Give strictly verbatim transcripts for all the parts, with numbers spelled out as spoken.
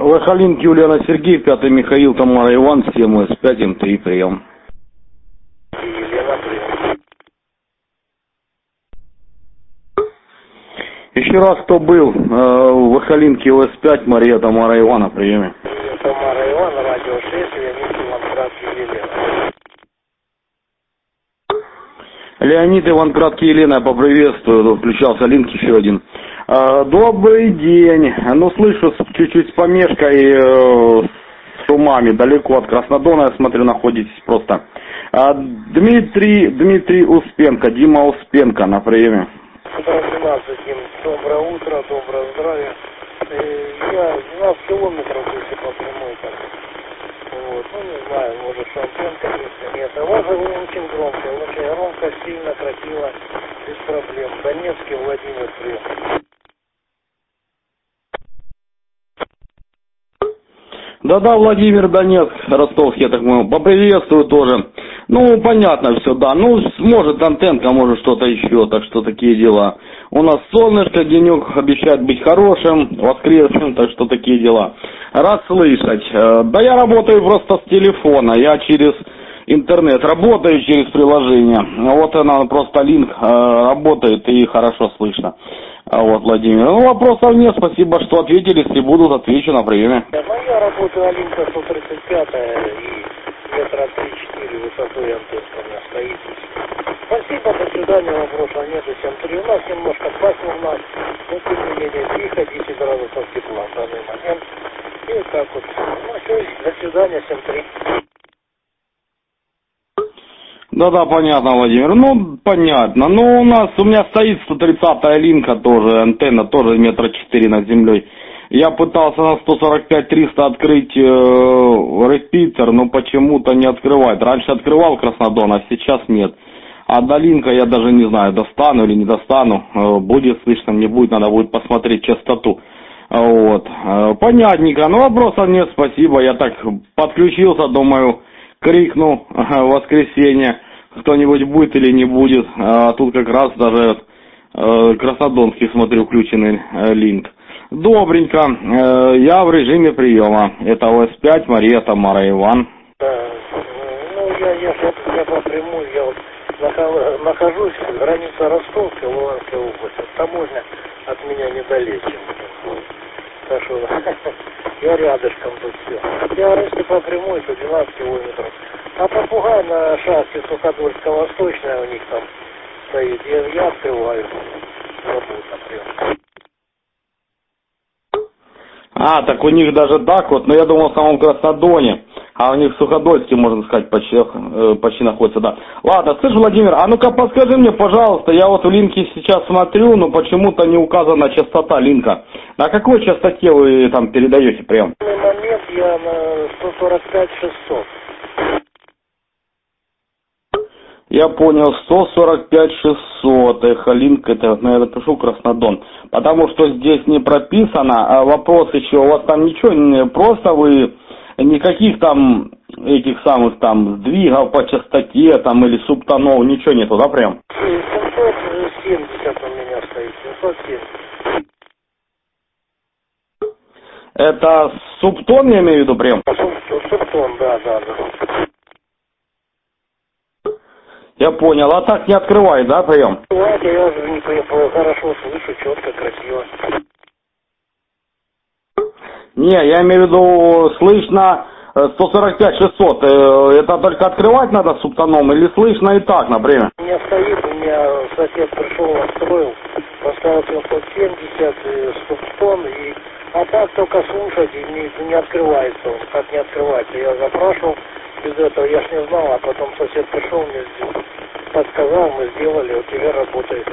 Лохолинки, Ульяна, Сергей, пятый Михаил, Тамара, Иван, семь эс пять эм три, прием. Елена, прием. Еще раз, кто был? Э, Лохолинки, эл эс пять, Мария, Тамара, Иван, на приеме. Тамара, Иван, радио шесть, Леонид, Иван, Елена. Леонид, Иван, Краткий, Елена, я поприветствую. Включался линк еще один. Э, добрый день. Ну, слышу, чуть-чуть с помешкой, э, с шумами, далеко от Краснодона, я смотрю, находитесь просто. Э, Дмитрий, Дмитрий Успенко, Дима Успенко на приеме. двенадцать, Дим, доброе утро, доброе здравие. Э, Я двенадцать километров, если по прямой так. Вот, ну не знаю, может шампенка есть, нет. А у вас очень громко, очень громко, сильно, красиво, без проблем. Донецкий, Владимир, прием. Да-да, Владимир, Донецк, Ростовский, я так понимаю, поприветствую тоже. Ну, понятно все, да. Ну, может антенка, может что-то еще, так что такие дела. У нас солнышко, денек обещает быть хорошим, воскресным, так что такие дела. Рад слышать. Да я работаю просто с телефона, я через интернет работаю, через приложение. Вот она, просто линк работает и хорошо слышно. Вот, Владимир. Ну, вопросов нет, спасибо, что ответили, если будут, отвечу на приеме. Ну, я работаю Алинка сто тридцать пять и метра три-четыре высотой антенка у меня стоит. Спасибо, до свидания, вопросов нет, семь три. У нас немножко пасмурно, но тем не менее тихо, десять градусов тепла в данный момент. И так вот. Ну, все, до свидания, семь три. Да-да, понятно, Владимир. Ну, понятно. Ну, у нас, у меня стоит сто тридцатая линка тоже, антенна тоже метра четыре над землей. Я пытался на сто сорок пять триста открыть э, репитер, но почему-то не открывает. Раньше открывал Краснодон, а сейчас нет. А до линка я даже не знаю, достану или не достану. Э, будет слышно, не будет, надо будет посмотреть частоту. Вот. Э, понятненько. Ну, вопросов нет, спасибо. Я так подключился, думаю, крикну э, в воскресенье. Кто-нибудь будет или не будет. А тут как раз даже э, Краснодонский, смотрю, включенный э, линк. Добренько. Э, я в режиме приема. Это эл эс пять, Мария, Тамара, Иван. Да, ну я, я, я, я по прямой, я вот нахожусь, граница Ростовской, Луганской области. Таможня от меня недалече. Так что я рядышком тут все. Я если по прямой, то двенадцать километров. А попугай на шахте Суходольско-Восточная у них там стоит. Я, я открываю. Работу, например. А, так у них даже так вот, но я думал в самом Краснодоне, а у них в Суходольске, можно сказать, почти, э, почти находится, да. Ладно, слышь, Владимир, а ну-ка подскажи мне, пожалуйста, я вот в линке сейчас смотрю, но почему-то не указана частота линка. На какой частоте вы там передаете прием? В данный момент я на сто сорок пять шестьсот. Я понял, сто сорок пять шестьсот, эхолинк, это, ну, я напишу Краснодон, потому что здесь не прописано, а вопрос еще, у вас там ничего, не, просто вы никаких там этих самых там сдвигов по частоте там или субтонов, ничего нету, да, прям? семьсот семьдесят у меня стоит, семьсот семьдесят. Это субтон, я имею в виду, прям? Субтон, да, да, да. Я понял, а так не открывай, да, прием? Давайте, я уже не понял, хорошо слышу, четко, красиво. Не, я имею в виду, слышно сто сорок пять шестьсот, это только открывать надо субтоном или слышно и так, например? У меня стоит, у меня сосед пришел, настроил, поставил семьсот семьдесят, субтон, и... а так только слушать и не, не открывается он, как не открывается. Я запрашивал без этого, я ж не знал, а потом сосед пришел, мне подсказал, мы сделали, вот теперь работает.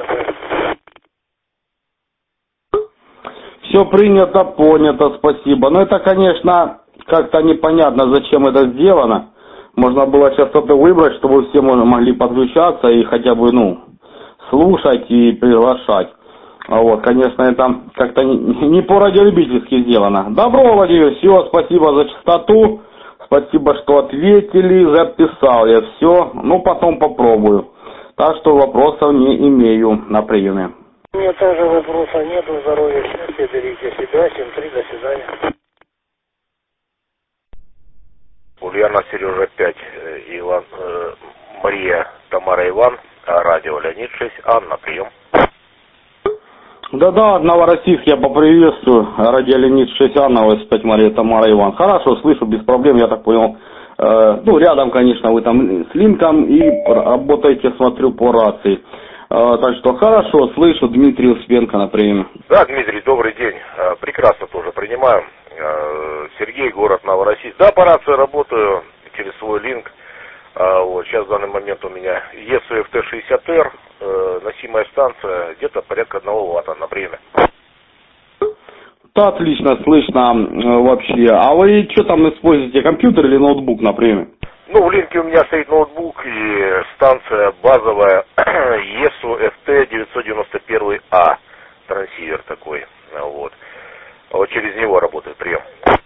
Все принято, понято, спасибо. Но это, конечно, как-то непонятно, зачем это сделано. Можно было частоты выбрать, чтобы все могли подключаться и хотя бы, ну, слушать и приглашать. А вот, конечно, это как-то не, не по-радиолюбительски сделано. Добро, Владимир, все, спасибо за частоту. Спасибо, что ответили, записал я все. Ну, потом попробую. Так что вопросов не имею на приеме. Мне тоже вопроса нету, здоровья, счастья, берите себя, семь три, до свидания. наверное, Сережа пять, Иван, э, Мария, Тамара, Иван, радио Леонид шесть, Анна, прием. Да-да, Новороссийск я поприветствую. Радио Леонид шесть, Анна, восемь пять, Мария, Тамара, Иван. Хорошо, слышу, без проблем, я так понял. Э, ну, рядом, конечно, вы там с линком и работаете, смотрю, по рации. Э, так что хорошо, слышу, Дмитрий Успенко на приеме. Да, Дмитрий, добрый день. Прекрасно тоже принимаю. Сергей, город Новороссийск. Да, по рации работаю через свой линк. Вот, сейчас в данный момент у меня ЕСУ-ФТ шестьдесят эр, носимая станция, где-то порядка одного ватта на время. Да, отлично, слышно вообще. А вы что там используете, компьютер или ноутбук на приеме? Ну, в линке у меня стоит ноутбук и станция базовая ЕСУ-ФТ девятьсот девяносто один А, трансивер такой, вот. Вот через него работает прием.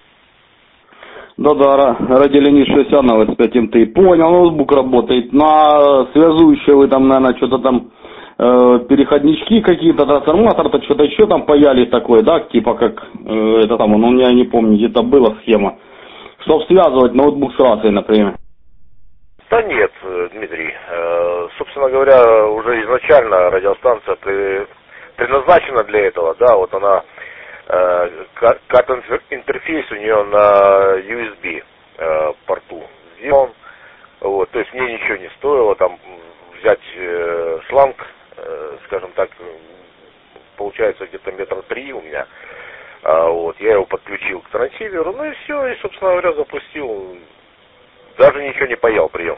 Да-да, радио Леонид шесть, Анна, восемь пять, эм тэ. Понял, ноутбук работает. На связующее вы там, наверное, что-то там, э, переходнички какие-то, трансформатор-то что-то еще там паяли такое, да, типа как, э, это там, ну, у меня не помню, где-то была схема. Чтобы связывать ноутбук с рацией, например. Да нет, Дмитрий, э, собственно говоря, уже изначально радиостанция при, предназначена для этого, да, вот она, э, кат-интерфейс у нее на ю эс би э, порту сделан, вот, то есть мне ничего не стоило там взять э, шланг, э, скажем так, получается где-то метра три у меня, а, вот, я его подключил к трансиверу, ну и все, и, собственно говоря, запустил. Даже ничего не паял, прием.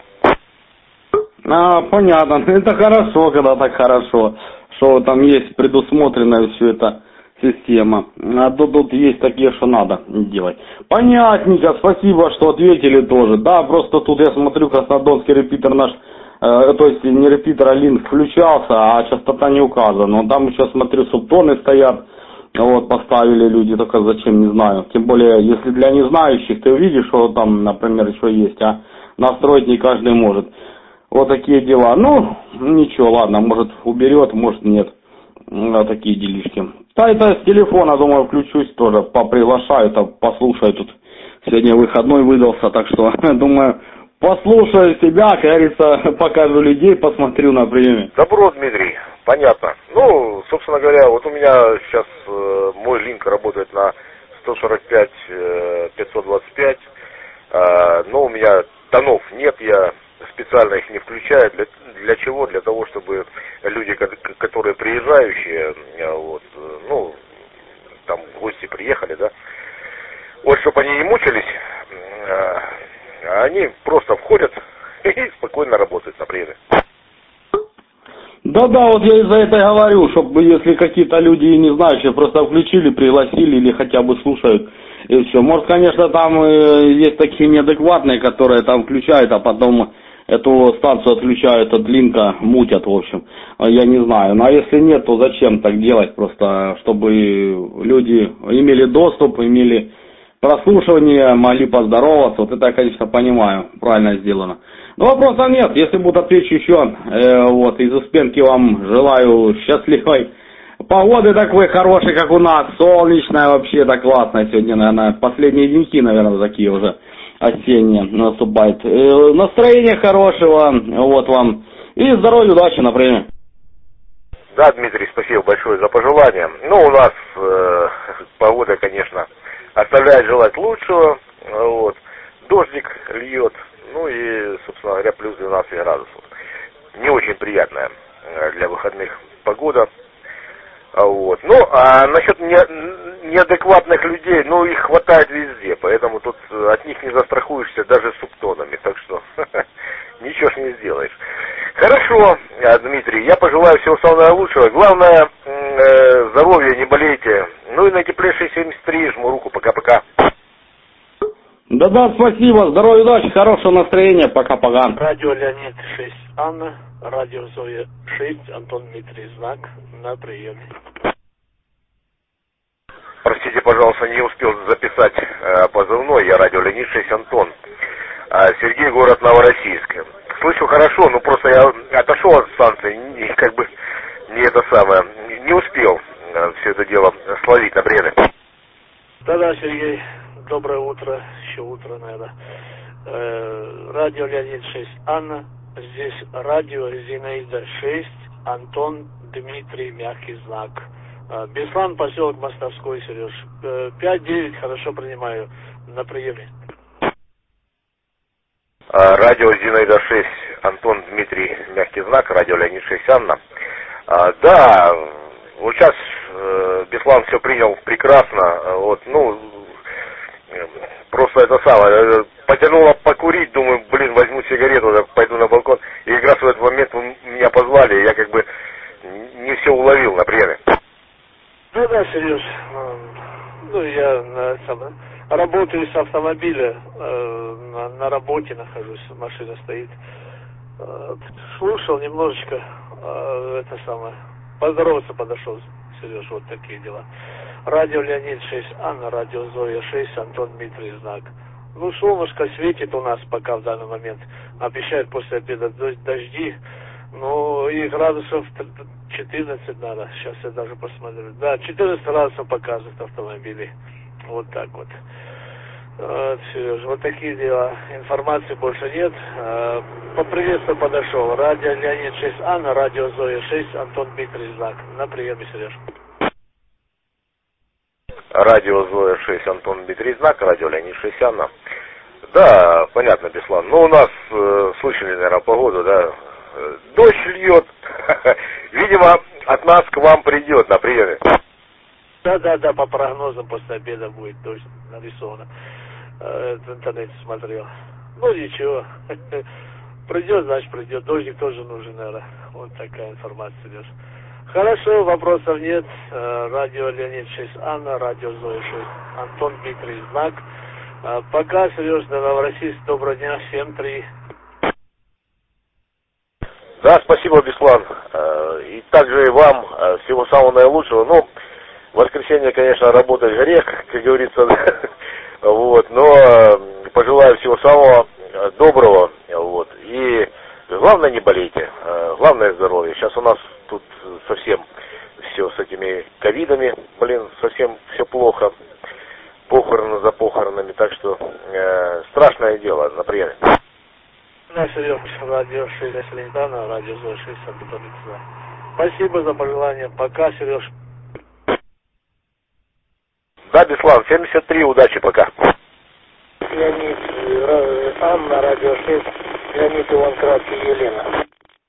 А, понятно. Это хорошо, когда так хорошо, что там есть предусмотренная все это система. А тут, тут есть такие, что надо делать. Понятненько, спасибо, что ответили тоже. Да, просто тут я смотрю, краснодонский репитер наш, э, то есть не репитер, а линк включался, а частота не указана. Но там еще, смотрю, субтоны стоят. Вот, поставили люди, только зачем, не знаю. Тем более, если для незнающих, ты увидишь, что там, например, еще есть, а настроить не каждый может. Вот такие дела. Ну, ничего, ладно, может уберет, может нет. Вот такие делишки. Да, это с телефона, думаю, включусь тоже, поприглашаю, там, послушаю тут. Сегодня выходной выдался, так что, думаю, послушаю себя, как говорится, покажу людей, посмотрю на приеме. Добро, Дмитрий, понятно. Ну, собственно говоря, вот у меня сейчас э, мой линк работает на сто сорок пять пятьсот двадцать пять, э, но у меня тонов нет, я специально их не включаю. Для, для чего? Для того, чтобы люди, которые приезжающие, вот, ну, там гости приехали, да, вот, чтобы они не мучились, э, они просто входят и спокойно работают на приеме. Да-да, вот я из-за этого говорю, чтобы если какие-то люди не знающие, просто включили, пригласили или хотя бы слушают, и все. Может, конечно, там э, есть такие неадекватные, которые там включают, а потом эту станцию отключают от линка, мутят, в общем. Я не знаю. Ну, а если нет, то зачем так делать? Просто, чтобы люди имели доступ, имели прослушивание, могли поздороваться. Вот это я, конечно, понимаю, правильно сделано. Но вопроса нет, если будут отвечу еще, э, вот, из Успенки вам желаю счастливой погоды такой хорошей, как у нас, солнечная вообще, так классно сегодня, наверное, последние деньки, наверное, такие уже осенние наступают. Э, настроения хорошего, вот вам, и здоровья, удачи на время. Да, Дмитрий, спасибо большое за пожелания. Ну, у нас э, погода, конечно, оставляет желать лучшего, вот, дождик льет. Ну и, собственно говоря, плюс двенадцать градусов. Не очень приятная для выходных погода. Вот. Ну, а насчет не, неадекватных людей, ну, их хватает везде, поэтому тут от них не застрахуешься даже субтонами, так что ничего ж не сделаешь. Хорошо, Дмитрий, я пожелаю всего самого лучшего. Главное, здоровья, не болейте. Ну и на теплейшей семьдесят три жму руку, пока-пока. Да-да, спасибо, здоровья, удачи, хорошего настроения, пока-пока. Радио Леонид шесть, Анна, радио Зоя шесть, Антон Дмитрий, знак на приеме. Простите, пожалуйста, не успел записать э, позывной, я радио Леонид шесть, Антон. А, Сергей, город Новороссийск. Слышу хорошо, но просто я отошел от станции, и как бы не это самое, не успел э, все это дело словить на время. Да-да, Сергей. Доброе утро, еще утро, наверное. Э, радио Леонид шесть Анна. Здесь радио Зинаида шесть Антон Дмитрий мягкий знак. Э, Беслан, поселок Мостовской, Сереж. Э, пять девять, хорошо принимаю на приеме. Радио Зинаида шесть Антон Дмитрий мягкий знак, радио Леонид шесть Анна. А, да, вот сейчас э, Беслан все принял прекрасно, вот, ну, просто это самое, потянуло покурить, думаю, блин, возьму сигарету, да, пойду на балкон, и как раз в этот момент меня позвали, и я как бы не все уловил на приеме. Ну да, Сереж, ну я на, сам, работаю с автомобиля, э, на, на работе нахожусь, машина стоит. Э, слушал немножечко, э, это самое, поздороваться подошел, Сереж, вот такие дела. Радио Леонид шесть Анна, радио Зоя шесть Антон Дмитрий знак. Ну, солнышко светит у нас пока в данный момент. Обещают после обеда дожди. Ну, и градусов четырнадцать надо. Сейчас я даже посмотрю. Да, четырнадцать градусов показывает автомобили. Вот так вот. Вот, Сереж, вот такие дела. Информации больше нет. По приветствию подошел. Радио Леонид шесть Анна, радио Зоя шесть Антон Дмитрий знак. На приеме, Сереж. Радио Зоя шесть Антон Дмитрий знак, радио Леонид шесть Анна. Да, понятно, Беслан. Ну, у нас, э, слышали, наверное, погоду, да, э, дождь льет. Видимо, от нас к вам придет на приеме. Да, да, да, по прогнозам после обеда будет дождь нарисовано. Э, в интернете смотрел. Ну, ничего. Придет, значит, придет. Дождик тоже нужен, наверное. Вот такая информация идет. Хорошо, вопросов нет. Радио Леонид шесть Анна, радио Зоя шесть Антон Дмитрий знак. Пока, Сереж, до Новороссийска. Доброго дня, всем три. Да, спасибо, Беслан. И также и вам всего самого наилучшего. Ну, в воскресенье, конечно, работать грех, как говорится. Вот, но пожелаю всего самого доброго. Вот. И главное, не болейте. Главное здоровье. Сейчас у нас тут совсем все с этими ковидами, блин, совсем все плохо. Похороны за похоронами, так что э, страшное дело на приеме. Да, Сереж, радио шесть Лентана, радио Зоя шесть Антон. Спасибо за пожелание. Пока, Сереж. Да, Беслан, семьдесят три, удачи, пока. Леонид, Анна, радио шесть, Леонид, Иван Краткий, Елена.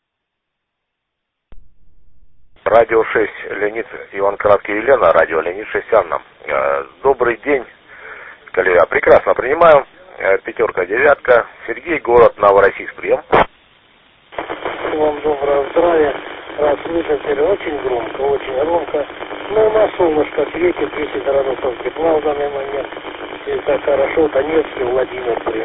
Радио шесть, Леонид, Иван Краткий, Елена, радио Леонид шесть Анна. Э, добрый день, коллега, прекрасно принимаю. Э, пятерка, девятка, Сергей, город Новороссийск, прием. Вам доброго здравия. Рад слышать, очень громко, очень громко. Но у нас солнышко светит, десять градусов тепла в данный момент. И так хорошо, Донецкий, Владимир, прием.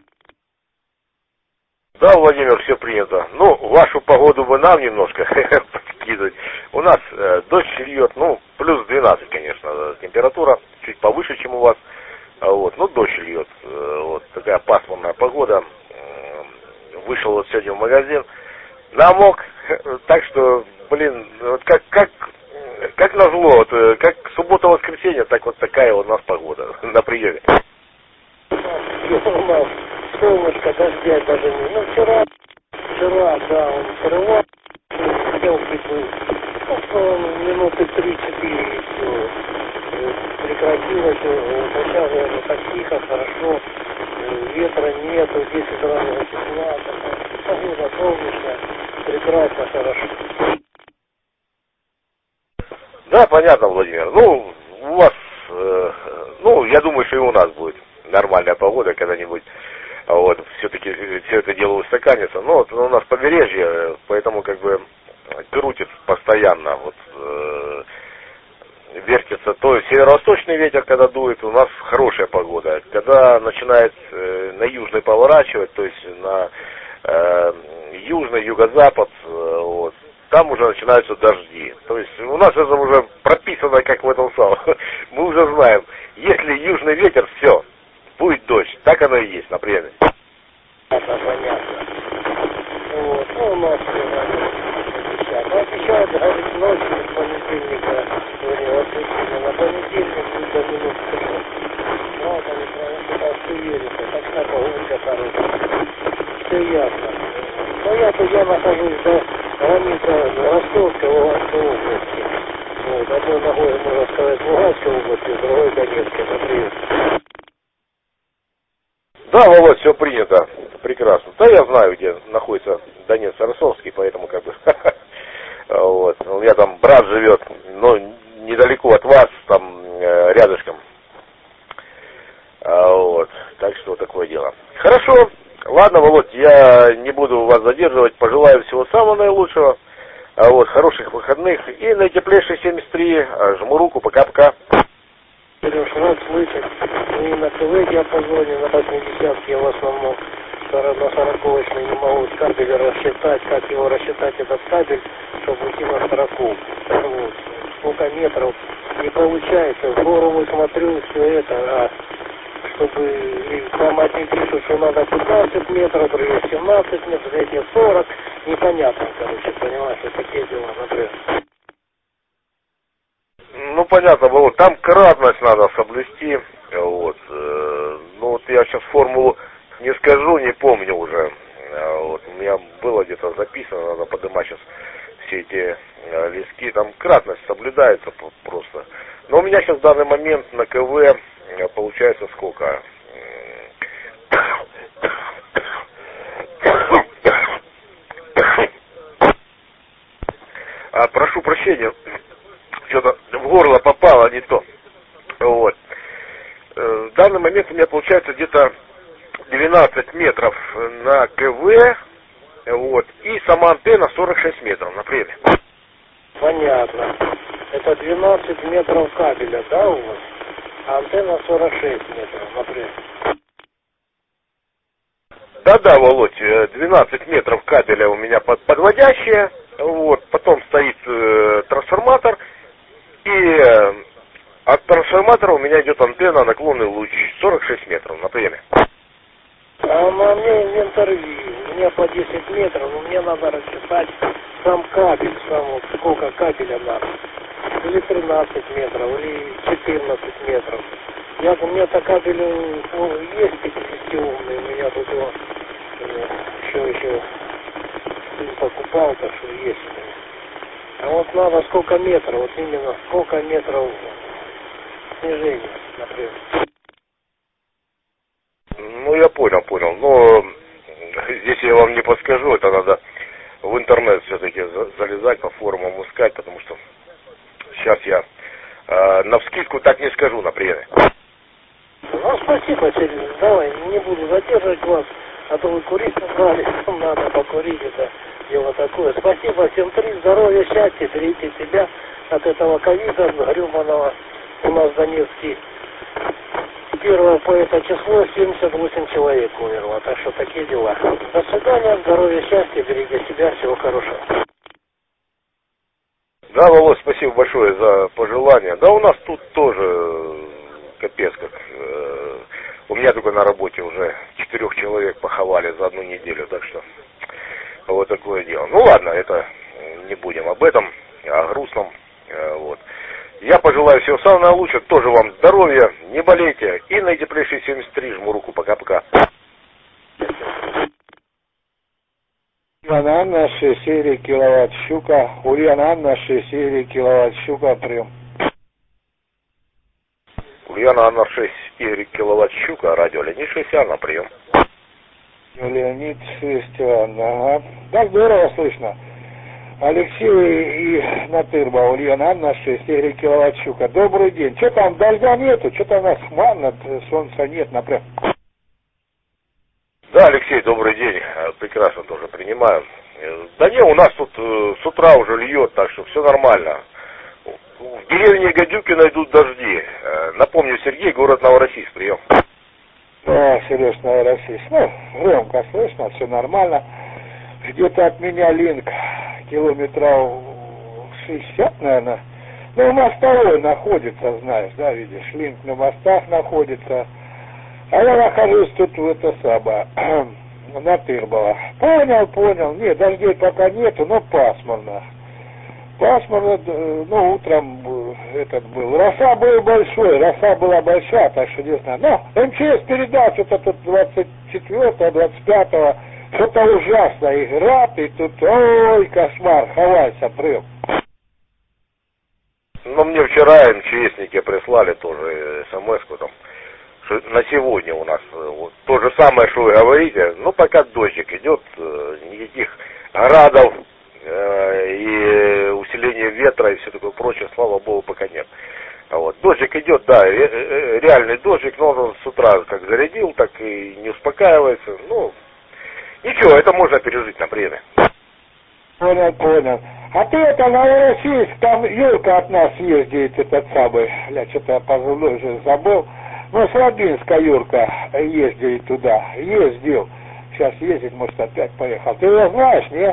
Да, Владимир, все принято. Ну, вашу погоду бы нам немножко подкидывать. У нас э, дождь льет, ну, плюс двенадцать, конечно, температура, чуть повыше, чем у вас. Вот, ну, дождь льет. Э, вот такая пасмурная погода. Э, вышел вот сегодня в магазин, намок, так что, блин, вот как, как, как назло, вот, как суббота-воскресенье, так вот такая вот у нас погода на приеме. Солнышко, дождя даже не. Ну, вчера, вчера, да, он срывал, хотел приплыл. Ну, минуты три-четыре и все. Прекратилось, сейчас ну, так тихо, хорошо, ветра нету, десять градусов тепла, погода солнечная, прекрасно, хорошо. Да, понятно, Владимир. Ну, у вас, э, ну, я думаю, что и у нас будет нормальная погода когда-нибудь. Вот, все-таки все это дело устаканится. Но вот у нас побережье, поэтому как бы крутит постоянно. Вот, э, вертится то северо-восточный ветер, когда дует, у нас хорошая погода. Когда начинает э, на южный поворачивать, то есть на э, южный, юго-запад, э, вот, там уже начинаются дожди. То есть у нас это уже прописано, как в этом самом. Мы уже знаем, если южный ветер, все, будет дождь. Так оно и есть на приеме. Это понятно. Вот, ну у нас обещают. Обещают, говорит, ночью с понедельника, воскресенье, на понедельник будет до минус три. Правда, не правда, что верится. Так что погодка там все ясно. Но я-то я нахожусь до границы Ростовской, Луганской области. Вот, одной ногой, можно сказать, в Луганской области, с другой Донецкой, например. Да, Володь, все принято. Прекрасно. Да, я знаю, где находится Донец Ростовский, поэтому как бы... Вот. У меня там брат живет, но недалеко от вас, там рядышком. Вот. Так что вот такое дело. Хорошо. Ладно, Володь, я не буду вас задерживать. Пожелаю всего самого наилучшего. Вот. Хороших выходных. И на теплейший семьдесят три. Жму руку. Пока-пока. Сереж, рад слышать. И на ТВ диапазоне, на восьмидесятке в основном. На сороковочной не могу кабель рассчитать, как его рассчитать, этот кабель, чтобы уйти на сороковку. Вот. Сколько метров не получается. В форумы смотрю, все это, а чтобы и там одни пишут, что надо пятнадцать метров, другие семнадцать метров, эти сорок. Непонятно, короче, понимаешь, вот такие дела, например. Ну, понятно, Володь, там кратность надо соблюсти. Вот. Ну, вот я сейчас формулу не скажу, не помню уже. Вот. У меня было где-то записано, надо поднимать сейчас все эти листки. Там кратность соблюдается просто. Но у меня сейчас в данный момент на КВ получается сколько? А, прошу прощения, что-то в горло попало не то. Вот. В данный момент у меня получается где-то двенадцать метров на КВ, вот, и сама антенна сорок шесть метров, например. Понятно. Это двенадцать метров кабеля, да, у вас? А антенна сорок шесть метров, например. Да-да, Володь, двенадцать метров кабеля у меня под, подводящая, вот, потом стоит э, трансформатор, и э, от трансформатора у меня идет антенна наклонный луч, сорок шесть метров, например. А на мне инвентарь, у меня по десять метров, но мне надо рассчитать сам кабель, сам вот сколько кабеля надо. Или тринадцать метров, или четырнадцать метров. Я, у меня-то кабель ну, есть пятидесятиумный, у меня тут его э, еще, еще сын покупал, так что есть у меня. А вот надо сколько метров, вот именно сколько метров снижения, например. Ну, я понял, понял. Но здесь я вам не подскажу, это надо в интернет все-таки залезать, по форумам искать, потому что сейчас я э, навскидку так не скажу, например. Ну, спасибо, Сергей. Давай, не буду задерживать вас, а то вы курить набрали, надо покурить, это дело такое. Спасибо, всем три, здоровья, счастья, берите себя от этого ковида гребаного. У нас Донецкий первое по это число семьдесят восемь человек умерло, так что такие дела. До свидания, здоровья, счастья, берите себя, всего хорошего. Да, Володь, спасибо большое за пожелания. Да, у нас тут тоже капец как. Э, у меня только на работе уже четырех человек поховали за одну неделю, так что вот такое дело. Ну ладно, это не будем об этом, о грустном. Э, вот. Я пожелаю всего самого наилучшего, тоже вам здоровья, не болейте. И на теплейший семьдесят три жму руку, пока-пока. Ульяна Анна, шесть серий киловатт щука. Ульяна Анна, шесть серий киловатт щука, прием. Ульяна Анна, шесть киловатт щука, радио Леонид шесть Анна, прием. Леонид шесть Анна, ага. Да, здорово слышно. Алексей и Натырба, Ульяна Анна, шесть киловатт щука. Добрый день. Что там, дождя нету? Что-то у нас хмарно, солнца нет, например. Да, Алексей, добрый день. Прекрасно тоже принимаю. Да не, у нас тут с утра уже льет, так что все нормально. В деревне Гадюкино идут дожди. Напомню, Сергей, город Новороссийск, прием. Да, Сереж, Новороссийск. Ну, громко слышно, все нормально. Где-то от меня линк километров шестьдесят, наверное. Ну, мостовой находится, знаешь, да, видишь, линк на мостах находится. А я нахожусь тут в это самое, на Тырбово. Понял, понял. Нет, дождей пока нету, но пасмурно. Пасмурно, ну, утром этот был. Роса был большой, роса была большая, так что не знаю. Но МЧС передал что-то тут двадцать четвёртого, двадцать пятого Что-то ужасно, игра, и тут, ой, кошмар, ховайся, прям. Ну, мне вчера МЧСники прислали тоже смс-ку там, что на сегодня у нас вот, то же самое, что вы говорите, ну, пока дождик идет, никаких градов э, и усиления ветра и все такое прочее, слава богу, пока нет. Вот. Дождик идет, да, реальный дождик, но он с утра как зарядил, так и не успокаивается. Ну, ничего, это можно пережить на время. Понял, понял. А ты это, Новороссийск, там Юрка от нас ездит, этот самый, я что-то я позывной уже забыл. Ну, с Лабинска Юрка ездит туда, ездил. Сейчас ездит, может, опять поехал. Ты его знаешь, не?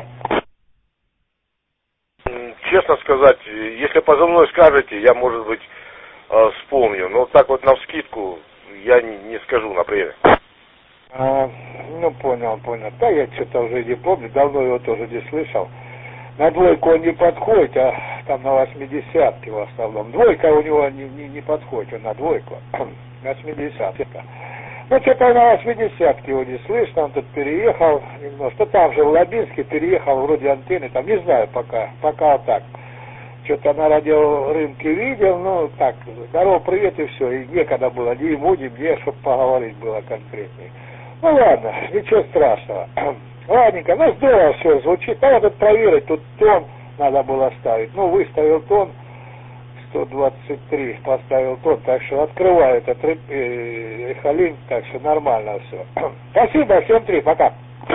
Честно сказать, если позывной скажете, я, может быть, вспомню. Но так вот навскидку я не, не скажу на время. А, ну, понял, понял. Да, я что-то уже не помню, давно его тоже не слышал. На двойку он не подходит, а там на восьмидесятке в основном. Двойка у него не, не, не подходит, он на двойку. восьмидесятка. Ну, что-то на восьмидесятке его не слышно, он тут переехал немножко. Там же в Лабинске переехал, вроде антенны, там не знаю пока, пока вот так. Что-то на радиорынке видел, ну, так, здорово, привет, и все. И некогда было ни ему, ни мне, чтобы поговорить было конкретнее. Ну, ладно, ничего страшного. Ладненько, ну, здорово все звучит. Надо тут проверить, тут тон надо было ставить. Ну, выставил тон, сто двадцать три поставил тон, так что открываю этот эхолинк, так что нормально все. Спасибо, всем три, пока.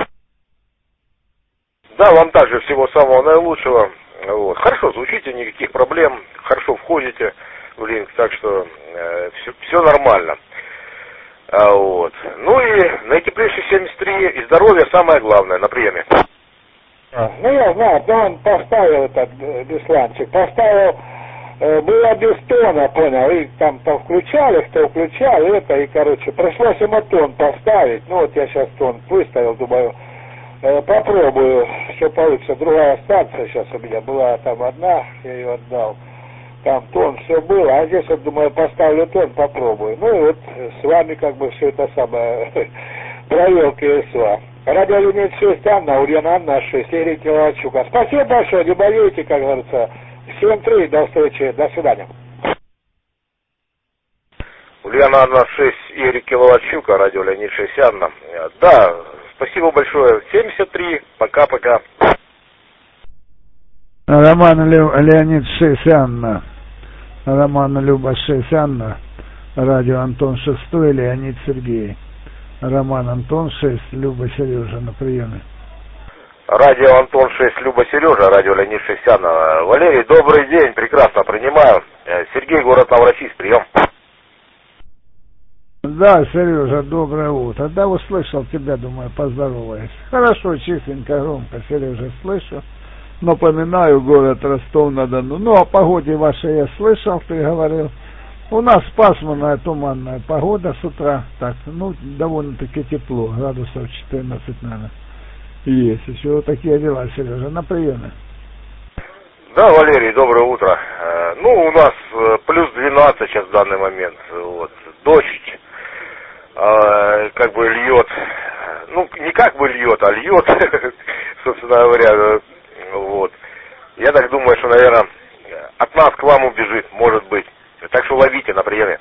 Да, вам также всего самого наилучшего. Вот. Хорошо звучите, никаких проблем, хорошо входите в линк, так что э, все, все нормально. А, вот. Ну и на теплейший семьдесят три и здоровье самое главное на приеме. А, ну я знаю, но он поставил этот э, Бесланчик, поставил, э, было без тона, понял, и там то включали, кто включал, это, и короче, пришлось ему тон поставить, ну вот я сейчас тон выставил, думаю, попробую, что получится. Другая станция сейчас у меня была, там одна, я ее отдал. Там тон, все было, а здесь вот, думаю, поставлю тон, попробую. Ну и вот с вами как бы все это самое провел КСВА. Радиолиния шесть, Анна, Ульяна Анна шесть, Эрик Киловатчука. Спасибо большое, не болейте, как говорится. семь три, до встречи, до свидания. Ульяна Анна шесть, Эрик Киловатчука, радио Леонид шесть, Анна. Да, спасибо большое. семьдесят три. Пока-пока. Роман Ле... Леонид шесть, Анна. Роман Люба шесть, Анна. Радио Антон шестой, Леонид Сергей. Роман Антон шесть, Люба Сережа на приеме. Радио Антон шесть, Люба Сережа, радио Леонид шесть, Анна. Валерий, добрый день, прекрасно принимаю. Сергей, город Новороссийск, прием. Да, Сережа, доброе утро. Да, услышал тебя, думаю, поздороваюсь. Хорошо, чистенько, громко, Сережа, слышу. Напоминаю, город Ростов-на-Дону. Ну, о погоде вашей я слышал, ты говорил. У нас пасмурная, туманная погода с утра. Так, ну, довольно-таки тепло, градусов четырнадцать, наверное. Есть еще вот такие дела, Сережа, на приеме. Да, Валерий, доброе утро. Ну, у нас плюс двенадцать сейчас в данный момент. Вот, дождь. Как бы льет, ну не как бы льет, а льет, собственно говоря, вот. Я так думаю, что, наверное, от нас к вам убежит, может быть. Так что ловите на приеме.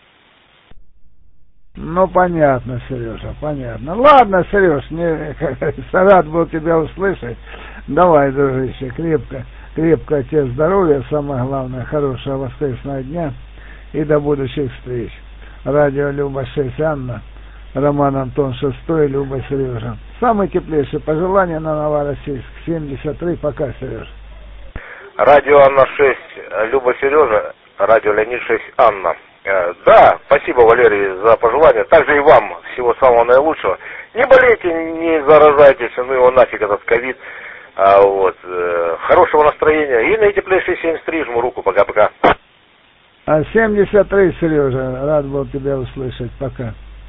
Ну, понятно, Сережа, понятно. Ладно, Сереж, не, рад был тебя услышать. Давай, дружище, крепко, крепко тебе здоровья, самое главное, хорошего воскресного дня и до будущих встреч. Радио Люба шесть, Анна, Роман Антон шестой, Люба Сережа. Самые теплейшие пожелания на Новороссийск. семьдесят три, пока, Сережа. Радио Анна шесть, Люба Сережа, радио Леонид шесть, Анна. Да, спасибо, Валерий, за пожелания. Также и вам всего самого наилучшего. Не болейте, не заражайтесь, ну его нафиг этот ковид. А, вот, хорошего настроения. И на теплейшие семьдесят три жму руку. Пока-пока. А семьдесят три, Сережа, рад был тебя услышать. Пока.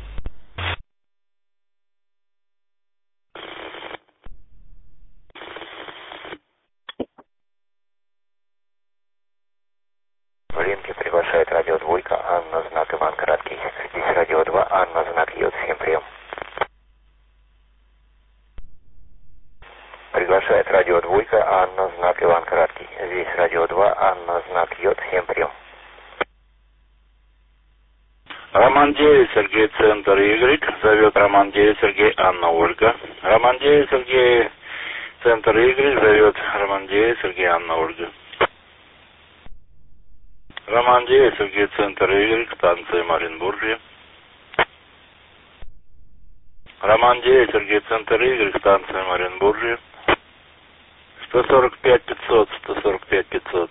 В линке приглашает радио двойка, Анна, знак Иван Краткий. Здесь радио два, Анна, знак Йод. Всем прием. приглашает радио Двойка, Анна, знак Иван Краткий. Здесь радио два, Анна, знак Йод. Всем прием. Роман девять, Сергей, центр Y. Зовет Роман девять, Сергей, Анна, Ольга. Роман девять, Сергей, центр Y. Зовет Роман девять, Сергей, Анна, Ольга. Роман девять, Сергей, центр Y. Станция Маринбуржье. Роман девять, Сергей, центр Y. Станция Маринбуржье. сто сорок пять пятьсот, сто сорок пять пятьсот.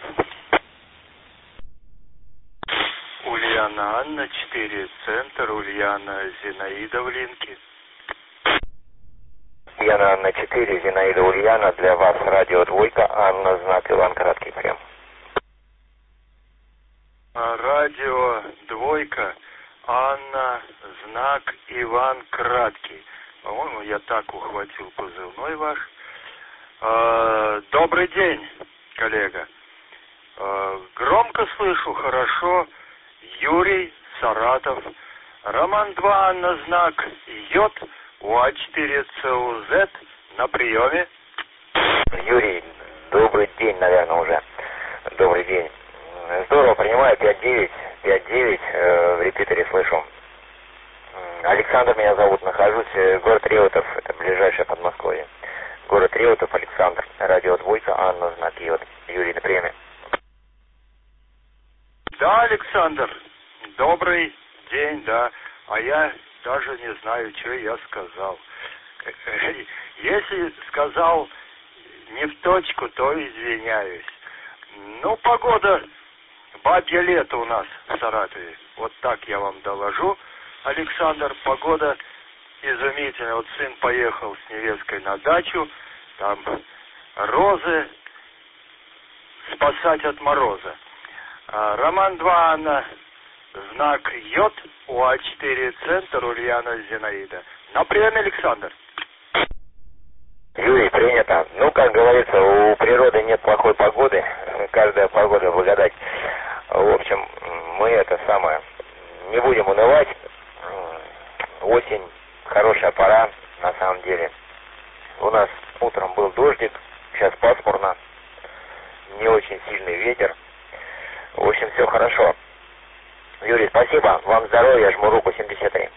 Ульяна Анна, четыре, центр, Ульяна Зинаида в линке. Ульяна Анна, четыре, Зинаида Ульяна, для вас радио Двойка, Анна, знак Иван Краткий, прием. Радио Двойка, Анна, знак Иван Краткий. По-моему, я так ухватил позывной ваш. Добрый день, коллега. Громко слышу, хорошо. Юрий, Саратов. Роман два, Анна, знак Йод, УА четыре Ц У З на приеме. Юрий, добрый день, наверное, уже. Добрый день. Здорово, принимаю пять девять, пять девять, э, в репитере слышу. Александр меня зовут, нахожусь, э, город Реутов, это ближайшее Подмосковье. Город Реутов, Александр, радио Двойка, Анна, знак Йод. Юрий, на приеме. Да, Александр, добрый день, да. А я даже не знаю, что я сказал. Если сказал не в точку, то извиняюсь. Ну, погода, бабье лето у нас в Саратове. Вот так я вам доложу, Александр. Погода изумительная. Вот сын поехал с невесткой на дачу, там розы спасать от мороза. А, Роман два, Анна, знак Йод, УА четыре центр, Ульяна Зинаида. На приеме, Александр. Юрий, принято. Ну, как говорится, у природы нет плохой погоды. Каждая погода благодать. В общем, мы это самое, не будем унывать. Осень, хорошая пора, на самом деле. У нас утром был дождик, сейчас пасмурно, не очень сильный ветер. В общем, все хорошо. Юрий, спасибо. Вам здоровья, жму руку, семьдесят три.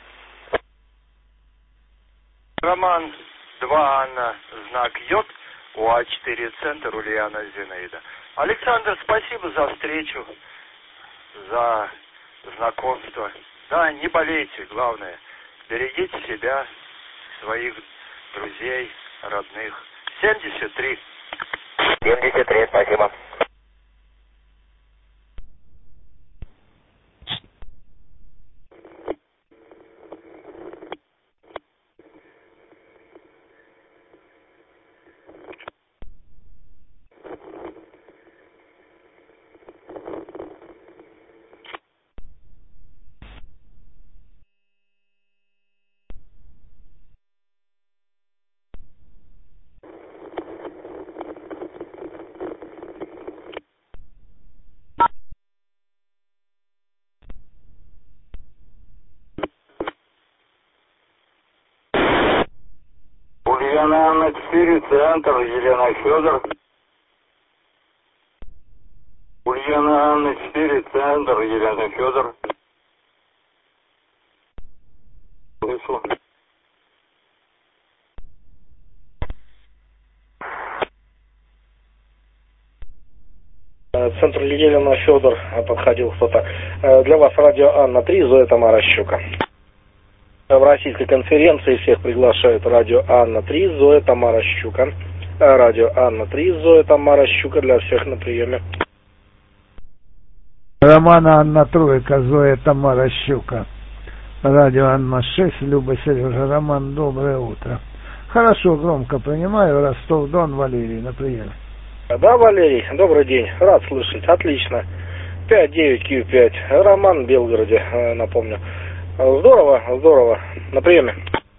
Роман два, Анна, знак Йод, УА четыре центр, Ульяна Зинаида. Александр, спасибо за встречу, за знакомство. Да, не болейте, главное. Берегите себя, своих друзей, родных. семьдесят три. семьдесят три, спасибо. Ульяна Анна четыре, центр, Елена Федор. Ульяна Анна четыре, центр, Елена Федор. Слышу. Центр Елена Федор, подходил кто-то. Для вас радио Анна три, Зоя Тамара Щука. В российской конференции всех приглашает радио Анна три, Зоя Тамара Щука. Радио Анна три, Зоя Тамара Щука, для всех на приеме. Роман Анна Тройка, Зоя Тамара Щука. Радио Анна шесть, Люба Сережа. Роман, доброе утро. Хорошо, громко принимаю. Ростов-Дон, Валерий, на приеме. Да, Валерий, добрый день. Рад слышать. Отлично. пять девять Q пять. Роман в Белгороде, напомню. Здорово, здорово. На приеме.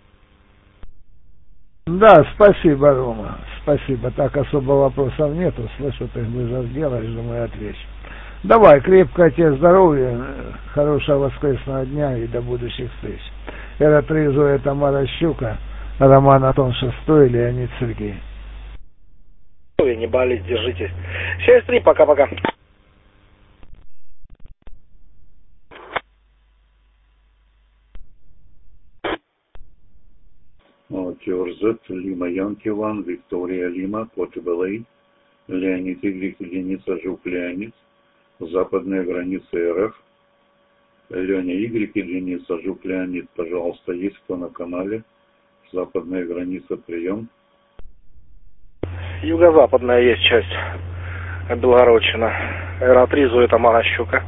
Да, спасибо, Рома. Спасибо. Так особо вопросов нету. Слышу, ты вызов делаешь, думаю, отвечу. Давай, крепкого тебе здоровья, хорошего воскресного дня и до будущих встреч. Это три, Зоя Тамара Щука, Роман Антон шестой, Леонид Сергей. Не болеть, держитесь. семьдесят три, пока-пока. Тюрзет, Лима Янкиван, Виктория Лима, Потебелей, Леонид Игрик, единица Жук Леонид, западная граница РФ, Леня Игрик, единица Жук Леонид, пожалуйста, есть кто на канале, западная граница, прием. Юго-западная есть часть, Белгородчина, Аэротризу, это Маращука.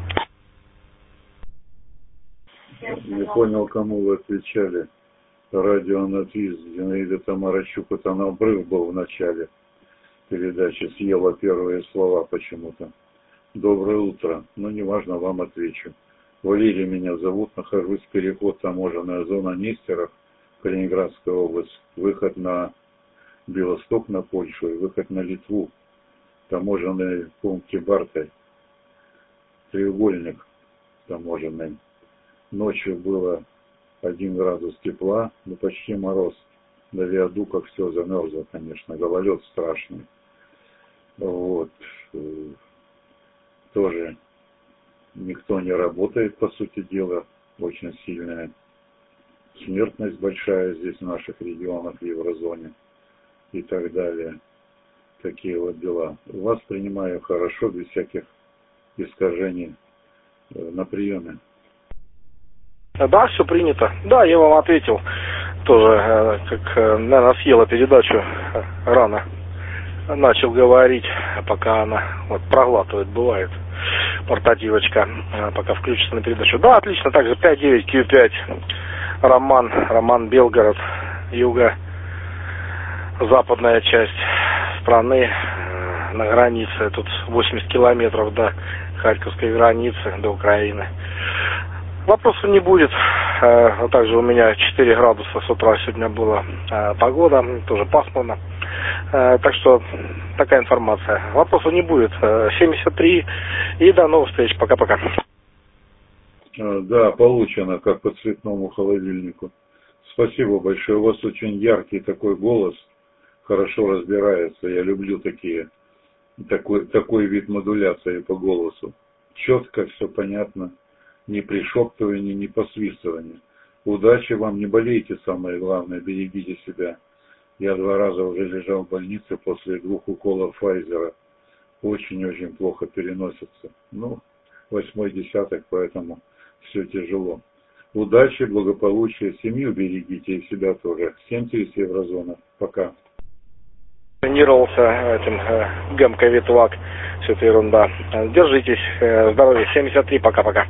Не понял, кому вы отвечали. Радио Анатвиз, Зинаида Тамаращук, это на обрыв был в начале передачи, съела первые слова почему-то. Доброе утро, но неважно, вам отвечу. Валерий меня зовут, нахожусь в переход таможенная зона Нестеров, Калининградская область, выход на Белосток, на Польшу и выход на Литву, таможенный пункт Бартай, треугольник таможенный. Ночью было один градус тепла, ну почти мороз. На виадуках все замерзло, конечно, гололед страшный. Вот. Тоже никто не работает, по сути дела, очень сильная смертность большая здесь в наших регионах, в еврозоне и так далее. Такие вот дела. Вас принимаю хорошо, без всяких искажений на приеме. Да, все принято. Да, я вам ответил тоже, как, наверное, съела передачу рано. Начал говорить, пока она вот проглатывает, бывает, портативочка, пока включится на передачу. Да, отлично, также пять девять Q пять, Роман, Роман Белгород, юго, западная часть страны, на границе, тут восемьдесят километров до Харьковской границы, до Украины. Вопросов не будет. А также у меня четыре градуса с утра сегодня была погода, тоже пасмурно. Так что такая информация. Вопросов не будет. семьдесят три. И до новых встреч. Пока-пока. Да, получено, как по цветному холодильнику. Спасибо большое. У вас очень яркий такой голос. Хорошо разбирается. Я люблю такие, такой, такой вид модуляции по голосу. Четко, все понятно. Ни пришептывания, ни посвистывания. Удачи вам, не болейте, самое главное, берегите себя. Я два раза уже лежал в больнице после двух уколов Файзера. Очень-очень плохо переносится. Ну, восьмой десяток, поэтому все тяжело. Удачи, благополучия, семью берегите и себя тоже. Семьте из еврозона. Пока. Тренировался этим э, ГМК-Витвак, все это ерунда. Держитесь, э, здоровья, семьдесят три, пока-пока.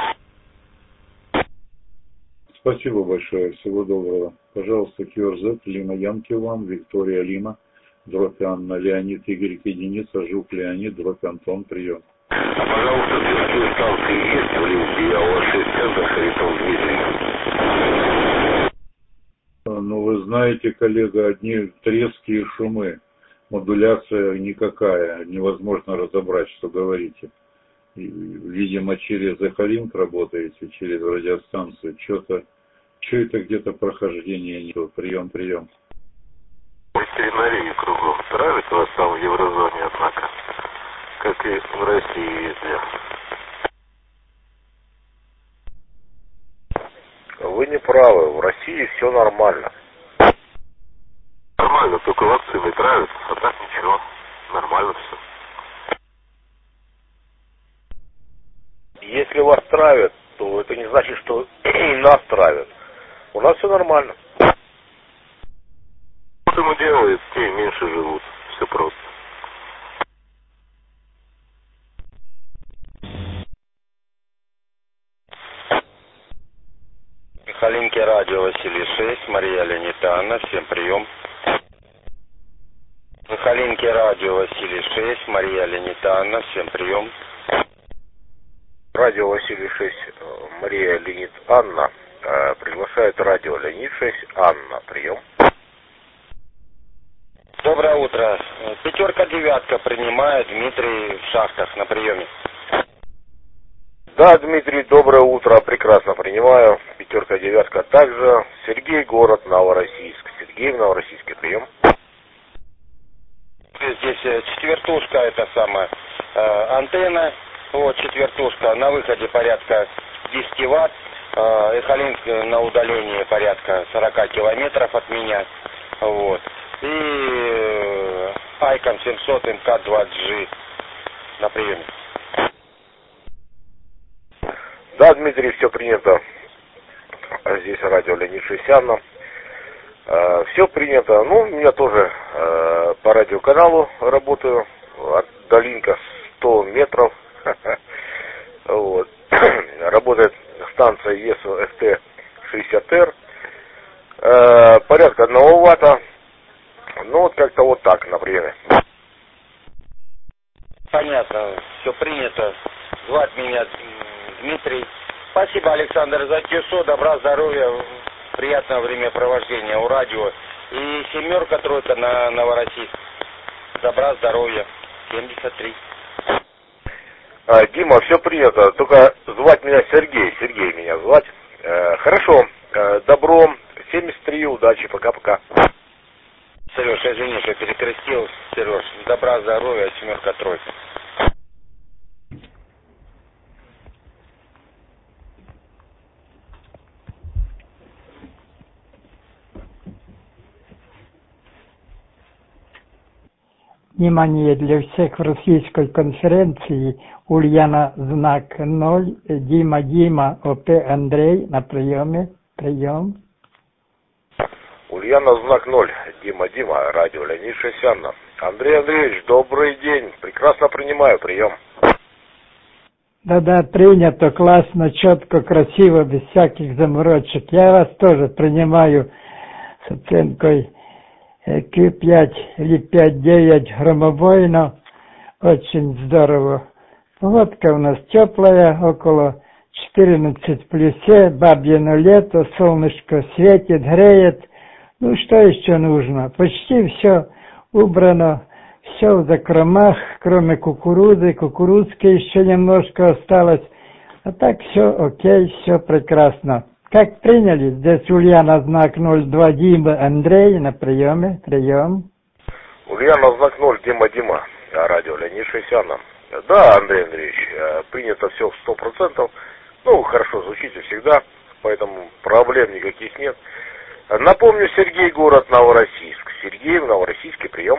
Спасибо большое, всего доброго. Пожалуйста, Кьюрзет, Лима Янки вам, Виктория Лима, дробь Анна, Леонид Игорь, единица, Жук Леонид, дробь Антон, прием. А пожалуйста, городские станции есть в Ливке, я у вас шесть центов, Харитон Дмитрий. Ну, вы знаете, коллега, одни трески и шумы. Модуляция никакая, невозможно разобрать, что говорите. Видимо, через эхолинк работаете, через радиостанцию. Что-то, что это где-то прохождение не было. Прием, прием. Ветеринарии кругом. Нравится вас там в еврозоне, однако, как и в России везде. Вы не правы, в России все нормально. Нормально, только вакцины травят, а так ничего, нормально все. Если вас травят, то это не значит, что и нас травят. У нас все нормально. Что ему делают, те меньше живут. Все просто. Михалинки радио Василий шесть, Мария Леонидовна, всем прием. Михалинки радио Василий шесть, Мария Леонидовна, всем прием. Радио Василий шесть, Мария Леонид Анна. Приглашает радио Леонид шесть, Анна. Прием. Доброе утро. Пятерка девятка принимает, Дмитрий в шахтах на приеме. Да, Дмитрий, доброе утро. Прекрасно принимаю. Пятерка девятка также. Сергей, город Новороссийск. Сергей в Новороссийске. Прием. здесь четвертушка, это самая э, антенна, вот четвертушка, на выходе порядка десять ватт, э, эхолинк на удалении порядка сорок километров от меня, вот, и э, Айкон семьсот эм ка двадцать джи на приеме. Да, Дмитрий, все принято. Здесь радио Леонид Шестьянов. Э, все принято. Ну, у меня тоже э, по радиоканалу работаю. От долинка сто метров. Вот. Работает станция ЕСО эф тэ шестьдесят эр. Э, порядка одного ватта. Ну, вот как-то вот так, например. Понятно, все принято. Звать меня Дмитрий. Спасибо, Александр, за КЮСО. Добра, здоровья, приятного времяпровождения у радио. И семерка, тройка на Новороссийск. Добра, здоровья. семьдесят три. А, Дима, все принято. Только звать меня Сергей. Сергей меня звать. Э, хорошо. Э, добро. семьдесят три. Удачи. Пока-пока. Сереж, извини, что перекрестил. Сереж, добра, здоровья, семерка, тройка. Внимание для всех в российской конференции. Ульяна знак ноль, Дима Дима, ОП Андрей на приеме. Прием. Ульяна знак ноль, Дима Дима, радио Леонид Шестьянов. Андрей Андреевич, добрый день. Прекрасно принимаю прием. Да-да, принято, классно, четко, красиво, без всяких заморочек. Я вас тоже принимаю с оценкой Q пять или пять девять громобойно. Очень здорово. Погодка у нас теплая, около четырнадцать плюсе, бабьино лето, солнышко светит, греет. Ну, что еще нужно? Почти все убрано, все в закромах, кроме кукурузы. Кукурузки еще немножко осталось. А так все окей, все прекрасно. Как приняли? Здесь Ульяна знак ноль два Дима Андрей на приеме. Прием. Ульяна знак ноль, Дима Дима, радио Леонид Шестьянов. Да, Андрей Андреевич, принято все в сто процентов. Ну, хорошо, звучите всегда, поэтому проблем никаких нет. Напомню, Сергей, город Новороссийск. Сергей, в Новороссийске, прием.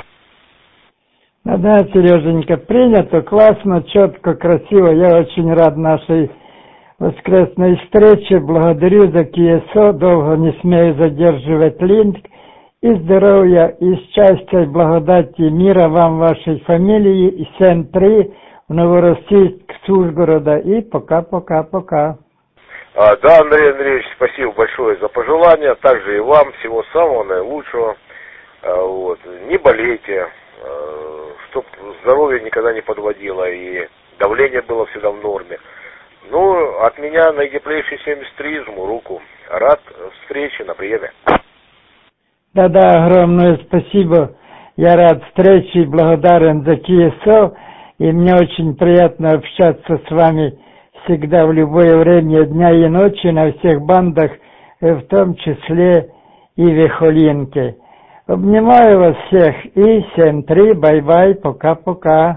Ну да, Сереженька, принято, классно, четко, красиво. Я очень рад нашей воскресной встрече. Благодарю за КСО, долго не смею задерживать линк. И здоровья, и счастья, и благодати, мира вам, вашей фамилии, и семь три в Новороссийск, с Ужгорода. И пока-пока-пока. А, да, Андрей Андреевич, спасибо большое за пожелания. Также и вам всего самого наилучшего. А, вот. Не болейте, а, чтоб здоровье никогда не подводило и давление было всегда в норме. Ну, от меня на Гиплейший семьдесят три жму руку. Рад встрече на приеме. Да-да, огромное спасибо. Я рад встрече и благодарен за КСО. И мне очень приятно общаться с вами всегда в любое время дня и ночи на всех бандах, в том числе и в Эхолинке. Обнимаю вас всех и семь три, бай-бай, пока-пока.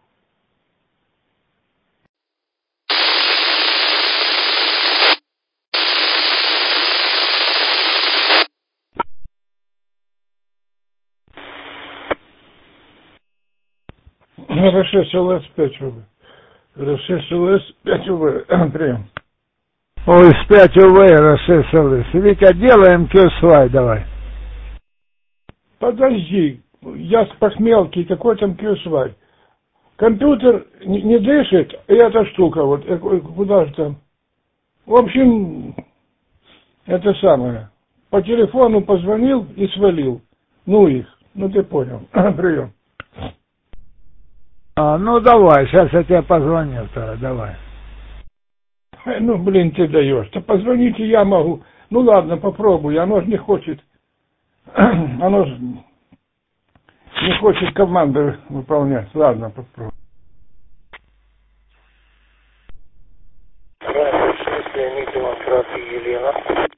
Рашиш ЛС пять УВ. Рашиш ЛС пять УВ. Прием. Ой, пять УВ, Рашиш ЛС. Витя, делаем кьюсвай, давай. Подожди, я с похмелки, какой там кьюсвай? Компьютер не, не дышит, и эта штука, вот, куда же там? В общем, это самое. По телефону позвонил и свалил. Ну их, ну ты понял. Прием. А, ну давай, сейчас я тебе позвоню, тогда, давай. Ну, блин, ты даешь. Да позвоните я могу. Ну ладно, попробуй, оно же не хочет. Оно же не хочет команды выполнять. Ладно, попробуй. Здравствуйте, Леонид Демонстрации Елена.